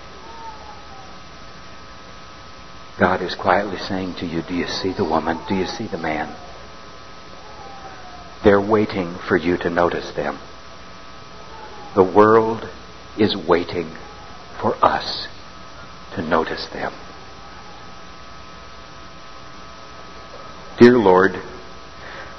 Speaker 1: God is quietly saying to you, do you see the woman? Do you see the man? They're waiting for you to notice them. The world is waiting for us to notice them. Dear Lord,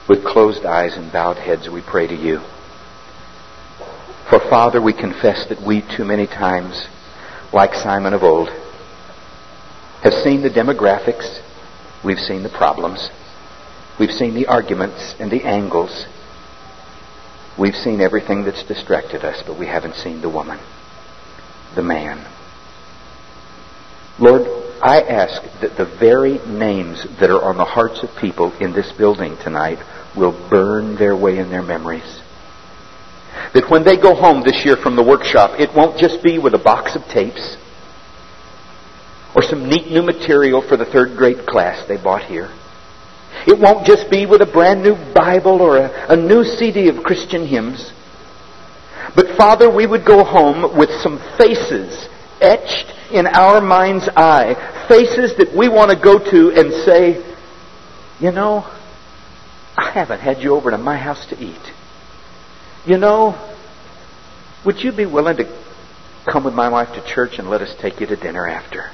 Speaker 2: With closed eyes and bowed heads, we pray to you. For Father, we confess that we too many times, like Simon of old, have seen the demographics, we've seen the problems, we've seen the arguments and the angles, we've seen everything that's distracted us, but we haven't seen the woman, the man. Lord, I ask that the very names that are on the hearts of people in this building tonight will burn their way in their memories. That when they go home this year from the workshop, it won't just be with a box of tapes or some neat new material for the third grade class they bought here. It won't just be with a brand new Bible or a new CD of Christian hymns. But Father, we would go home with some faces etched in our mind's eye. Faces that we want to go to and say, you know, I haven't had you over to my house to eat. You know, would you be willing to come with my wife to church and let us take you to dinner after?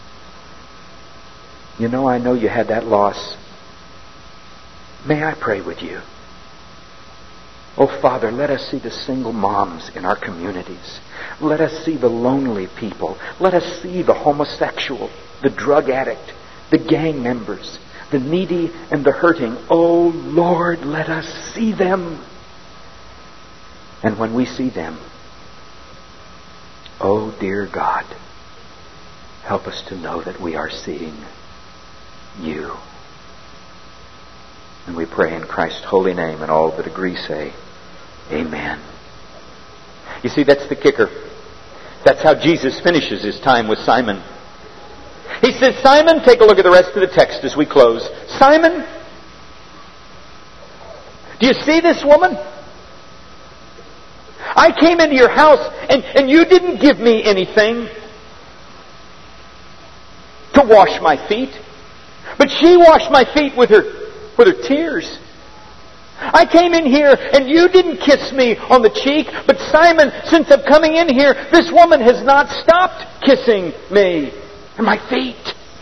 Speaker 2: You know, I know you had that loss. May I pray with you? Oh, Father, let us see the single moms in our communities. Let us see the lonely people. Let us see the homosexual, the drug addict, the gang members, the needy and the hurting. Oh, Lord, let us see them. And when we see them, oh, dear God, help us to know that we are seeing you. And we pray in Christ's holy name, and all that agree say, amen. You see, that's the kicker. That's how Jesus finishes his time with Simon. He says, Simon, take a look at the rest of the text as we close. Simon, do you see this woman? I came into your house and you didn't give me anything to wash my feet. But she washed my feet with her tears. I came in here and you didn't kiss me on the cheek. But Simon, since I'm coming in here, this woman has not stopped kissing me and my feet.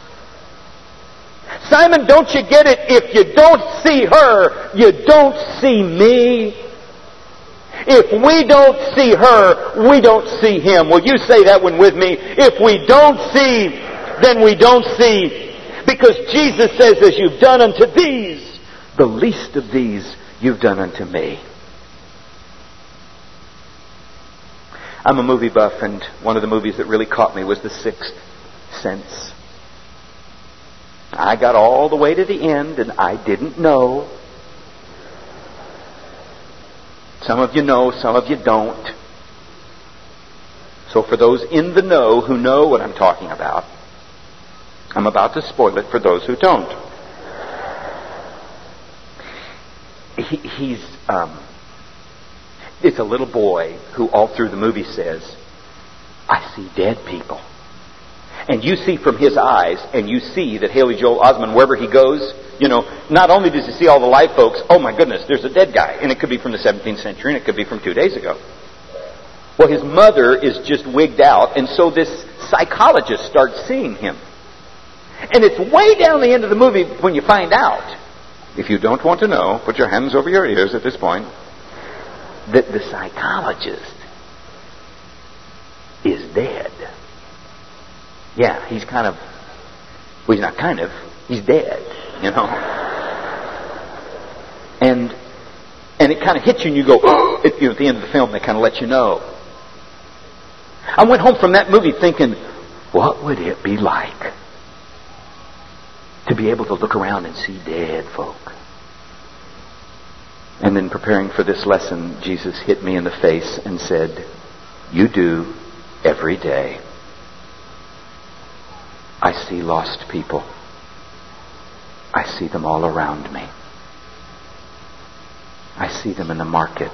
Speaker 2: Simon, don't you get it? If you don't see her, you don't see me. If we don't see her, we don't see him. Will you say that one with me? If we don't see, then we don't see. Because Jesus says, as you've done unto these, the least of these, you've done unto me. I'm a movie buff, and one of the movies that really caught me was The Sixth Sense. I got all the way to the end, and I didn't know. Some of you know, some of you don't. So for those in the know who know what I'm talking about, I'm about to spoil it for those who don't. It's a little boy who all through the movie says, I see dead people. And you see from his eyes, and you see that Haley Joel Osment, wherever he goes, you know, not only does he see all the live folks, oh my goodness, there's a dead guy. And it could be from the 17th century, and it could be from 2 days ago. Well, his mother is just wigged out, and so this psychologist starts seeing him. And it's way down the end of the movie when you find out. If you don't want to know, put your hands over your ears at this point. That the psychologist is dead. Yeah, he's kind of... Well, he's not kind of. He's dead, you know. And it kind of hits you and you go... at the end of the film, they kind of let you know. I went home from that movie thinking, what would it be like to be able to look around and see dead folk? And then preparing for this lesson, Jesus hit me in the face and said, you do every day. I see lost people. I see them all around me. I see them in the market.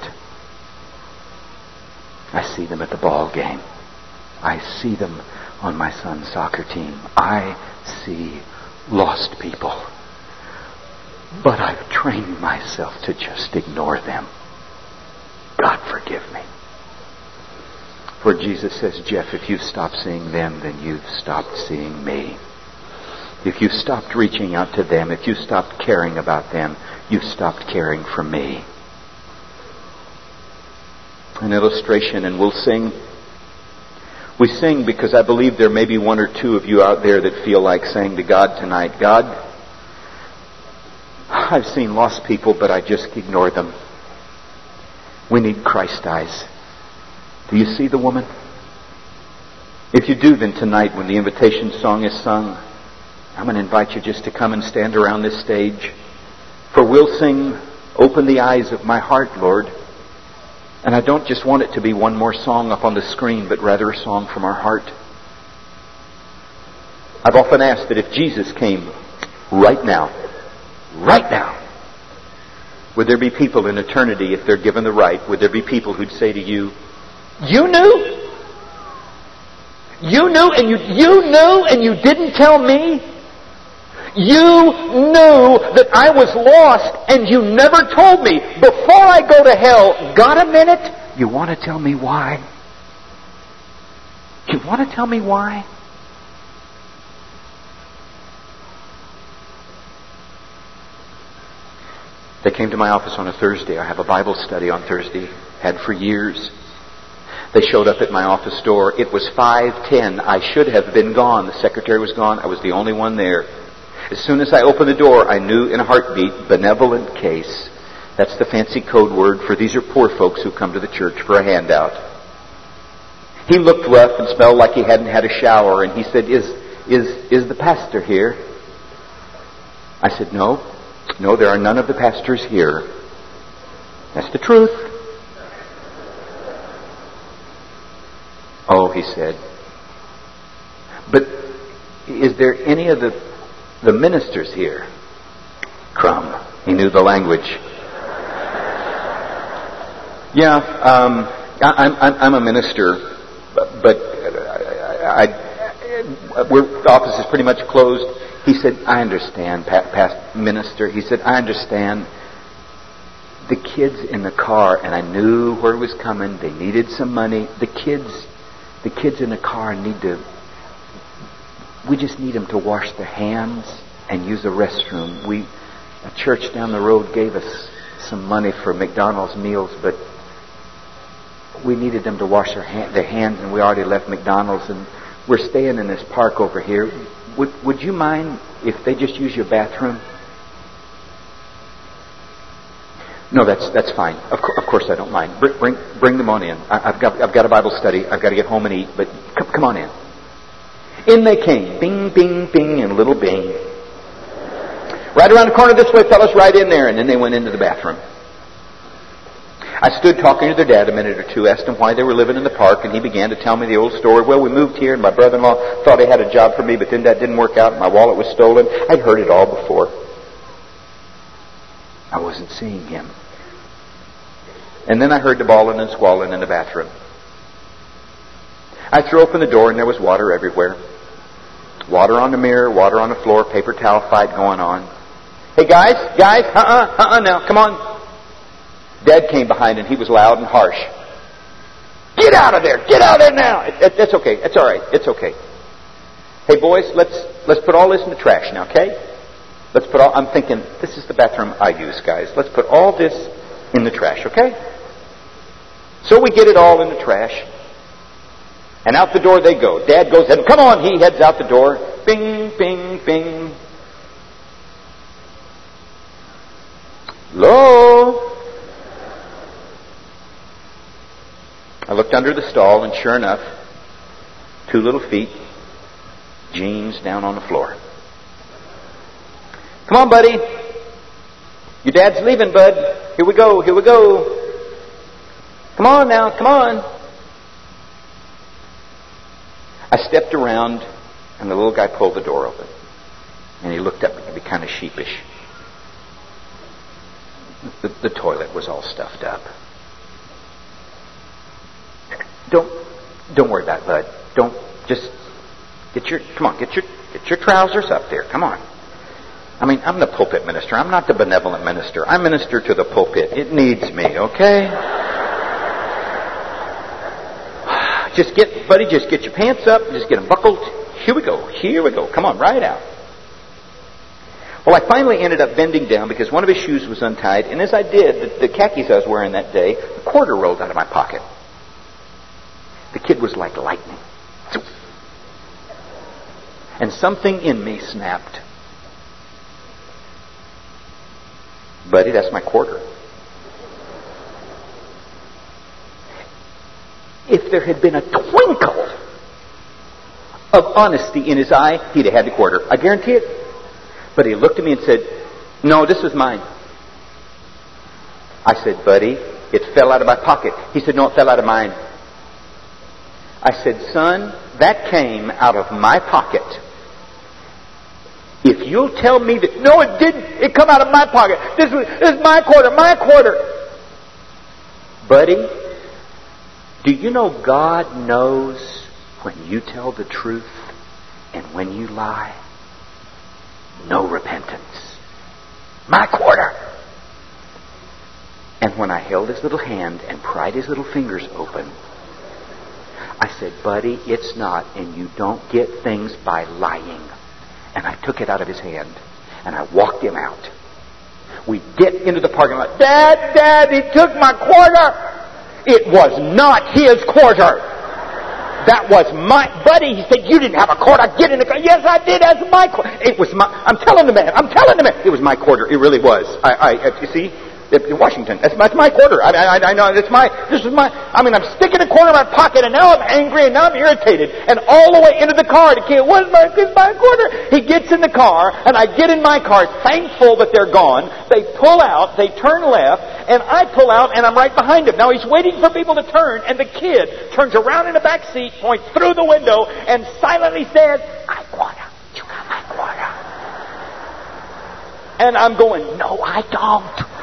Speaker 2: I see them at the ball game. I see them on my son's soccer team. I see lost people. But I've trained myself to just ignore them. God forgive me. For Jesus says, Jeff, if you stop seeing them, then you've stopped seeing me. if you've stopped reaching out to them, if you've stopped caring about them, you've stopped caring for me. An illustration, and we'll sing. We sing because I believe there may be one or two of you out there that feel like saying to God tonight, God, I've seen lost people, but I just ignore them. We need Christ eyes. Do you see the woman? If you do, then tonight when the invitation song is sung, I'm going to invite you just to come and stand around this stage. For we'll sing, Open the Eyes of My Heart, Lord. And I don't just want it to be one more song up on the screen, but rather a song from our heart. I've often asked that if Jesus came right now, would there be people in eternity, if they're given the right, would there be people who'd say to you, you knew? You knew and you didn't tell me? You knew that I was lost and you never told me. Before I go to hell, got a minute? You want to tell me why? You want to tell me why? They came to my office on a Thursday. I have a Bible study on Thursday. Had for years. They showed up at my office door. It was 5:10. I should have been gone. The secretary was gone. I was the only one there. As soon as I opened the door, I knew in a heartbeat, benevolent case. That's the fancy code word for these are poor folks who come to the church for a handout. He looked rough and smelled like he hadn't had a shower, and he said, Is the pastor here? I said, No, there are none of the pastors here. That's the truth. Oh, he said, but is there any of the ministers here? Crumb. He knew the language. Yeah, I'm a minister, but the office is pretty much closed. He said, I understand, past minister. He said, I understand. The kids in the car, and I knew where it was coming. They needed some money. The kids in the car we just need them to wash their hands and use the restroom. A church down the road gave us some money for McDonald's meals, but we needed them to wash their hands, and we already left McDonald's, and we're staying in this park over here. Would you mind if they just use your bathroom? No, that's fine. Of course I don't mind. Bring them on in. I've got a Bible study. I've got to get home and eat, but come on in. In they came. Bing, bing, bing, and little bing. Right around the corner this way, fellas, right in there. And then they went into the bathroom. I stood talking to their dad a minute or two, asked him why they were living in the park, and he began to tell me the old story. Well, we moved here, and my brother-in-law thought he had a job for me, but then that didn't work out, and my wallet was stolen. I'd heard it all before. I wasn't seeing him. And then I heard the bawling and squalling in the bathroom. I threw open the door, and there was water everywhere. Water on the mirror, water on the floor, paper towel fight going on. Hey, guys, now, come on. Dad came behind, and he was loud and harsh. Get out of there now. That's okay. It's all right. It's okay. Hey, boys, let's put all this in the trash now, okay? I'm thinking, this is the bathroom I use, guys. Let's put all this in the trash, okay? So we get it all in the trash. And out the door they go. Dad goes in. Come on, he heads out the door. Bing, bing, bing. Hello? I looked under the stall, and sure enough, 2 little feet, jeans down on the floor. Come on, buddy. Your dad's leaving, bud. Here we go. Come on now, come on. I stepped around, and the little guy pulled the door open. And he looked up at me kind of sheepish. The toilet was all stuffed up. Don't worry about it, bud. Don't just get your trousers up there. Come on. I mean, I'm the pulpit minister. I'm not the benevolent minister. I minister to the pulpit. It needs me, okay? Just get your pants up. Just get them buckled. Here we go. Come on, right out. Well, I finally ended up bending down because one of his shoes was untied, and as I did, the khakis I was wearing that day, a quarter rolled out of my pocket. The kid was like lightning. And something in me snapped. Buddy, that's my quarter. If there had been a twinkle of honesty in his eye, he'd have had the quarter. I guarantee it. But he looked at me and said, "No, this is mine." I said, "Buddy, it fell out of my pocket." He said, "No, it fell out of mine." I said, "Son, that came out of my pocket. If you'll tell me that..." "No, it didn't. It come out of my pocket. This is my quarter, my quarter." Buddy, do you know God knows when you tell the truth and when you lie? No repentance. My quarter. And when I held his little hand and pried his little fingers open, I said, "Buddy, it's not, and you don't get things by lying." And I took it out of his hand, and I walked him out. We get into the parking lot. Dad, he took my quarter." It was not his quarter. That was my... Buddy, he said, "You didn't have a quarter. Get in the car." "Yes, I did. That's my quarter." It was my... I'm telling the man. It was my quarter. It really was. You see? In Washington. That's my quarter. I know. This is my... I'm sticking a quarter in my pocket, and now I'm angry, and now I'm irritated. And all the way into the car, the kid, "It's my quarter." He gets in the car, and I get in my car, thankful that they're gone. They pull out, they turn left, and I pull out, and I'm right behind him. Now he's waiting for people to turn, and the kid turns around in the back seat, points through the window, and silently says, "My quarter. You got my quarter." And I'm going, "No, I don't."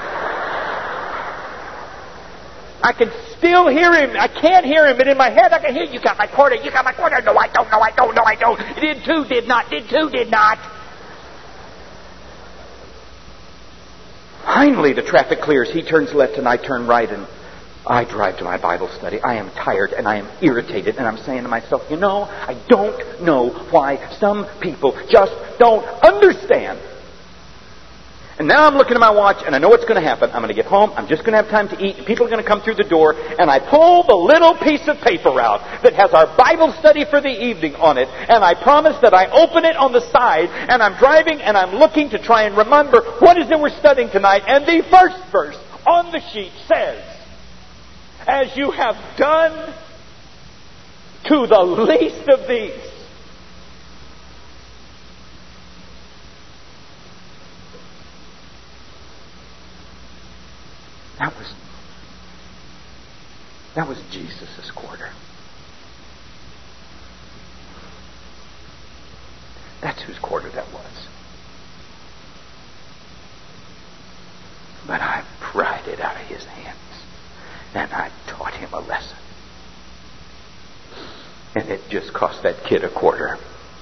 Speaker 2: I can still hear him. I can't hear him, but in my head I can hear, "You got my quarter. You got my quarter." "No, I don't. No, I don't. No, I don't." "Did too, did not. Did too, did not." Finally, the traffic clears. He turns left and I turn right, and I drive to my Bible study. I am tired and I am irritated, and I'm saying to myself, I don't know why some people just don't understand. And now I'm looking at my watch, and I know what's going to happen. I'm going to get home. I'm just going to have time to eat. People are going to come through the door, and I pull the little piece of paper out that has our Bible study for the evening on it, and I promise that I open it on the side, and I'm driving, and I'm looking to try and remember what is it we're studying tonight. And the first verse on the sheet says, "As you have done to the least of these." That was Jesus' quarter. That's whose quarter that was. But I pried it out of his hands, and I taught him a lesson. And it just cost that kid a quarter.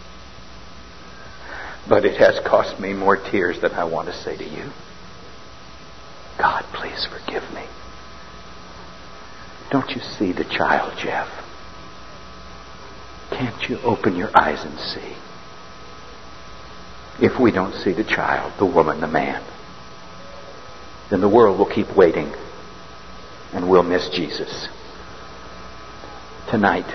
Speaker 2: But it has cost me more tears than I want to say to you. God, please forgive me. Don't you see the child, Jeff? Can't you open your eyes and see? If we don't see the child, the woman, the man, then the world will keep waiting, and we'll miss Jesus. Tonight,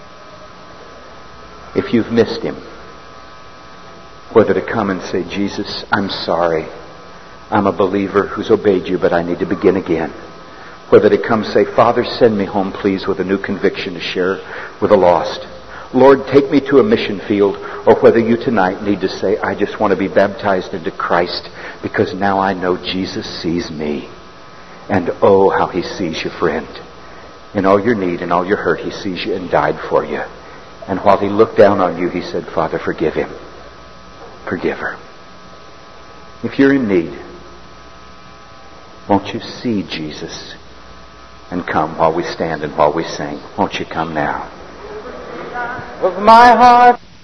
Speaker 2: if you've missed him, whether to come and say, "Jesus, I'm sorry. I'm a believer who's obeyed you, but I need to begin again." Whether to come say, "Father, send me home, please, with a new conviction to share with the lost. Lord, take me to a mission field." Or whether you tonight need to say, "I just want to be baptized into Christ because now I know Jesus sees me. And oh, how he sees you, friend. In all your need and all your hurt, he sees you and died for you. And while he looked down on you, he said, Father, forgive him. Forgive her." If you're in need, won't you see Jesus and come while we stand and while we sing? Won't you come now? With my heart